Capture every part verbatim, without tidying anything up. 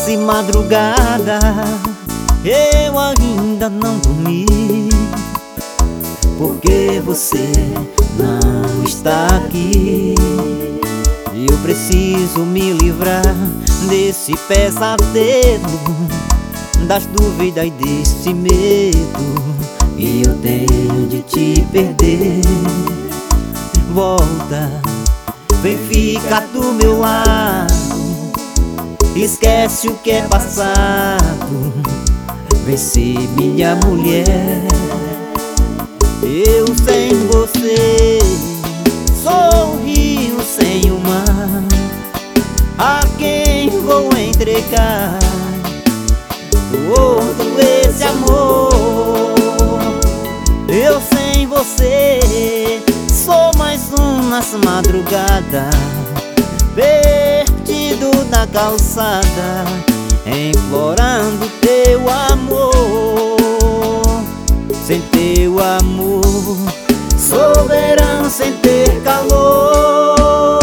quase madrugada, eu ainda não dormi, porque você não está aqui. Eu preciso me livrar desse pesadelo, das dúvidas e desse medo que eu tenho de te perder. Volta, vem ficar do meu lado, esquece o que é passado, vem ser minha mulher. Eu sem você sou um rio sem o mar, a quem vou entregar todo esse amor. Eu sem você sou mais um nas madrugadas, perdido na calçada, implorando teu amor. Sem teu amor, sou verão sem ter calor.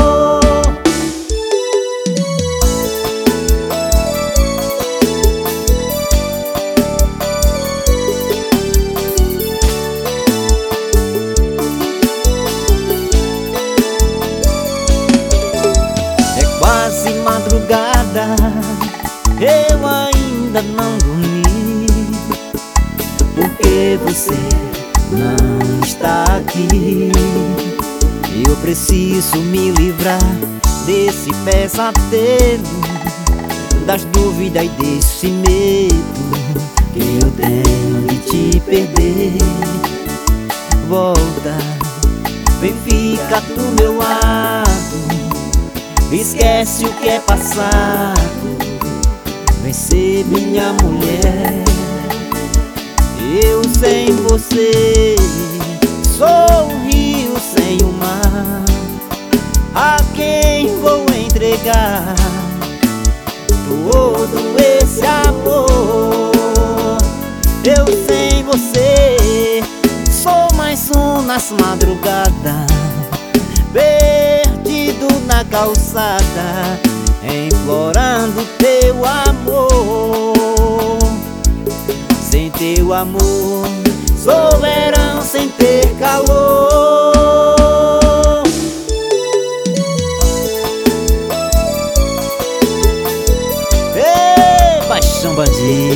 É quase madrugada, eu ainda não dormi, porque você não está aqui. Eu preciso me livrar desse pesadelo, das dúvidas e desse medo que eu tenho de te perder. Volta, vem ficar do meu lado, esquece o que é passado, vem ser minha mulher. Eu sem você sou um rio sem o mar, a quem vou entregar todo esse amor. Eu sem você sou mais um nas madrugadas, perdido na calçada, implorando teu amor. Sem teu amor, sou verão sem ter calor. Ei, paixão bandida.